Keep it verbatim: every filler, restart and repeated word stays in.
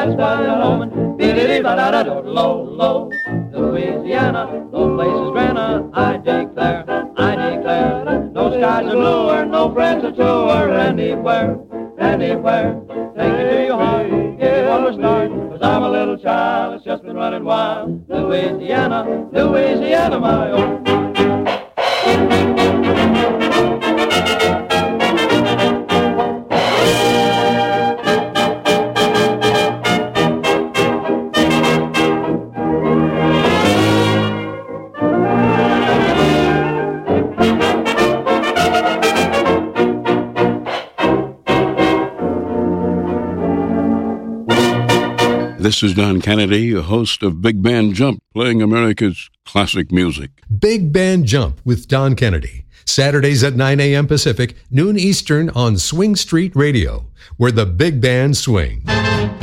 That's why they're humming. Be-di-di-ba-da-da-do-lo-lo. Louisiana, no place is grander, I declare, I declare. No skies are bluer, no friends are truer, anywhere, anywhere. Take me to your heart, give me one more start, cause I'm a little child that's just been running wild. Louisiana, Louisiana, my own. This is Don Kennedy, host of Big Band Jump, playing America's classic music. Big Band Jump with Don Kennedy. Saturdays at nine a.m. Pacific, noon Eastern on Swing Street Radio, where the big band swing.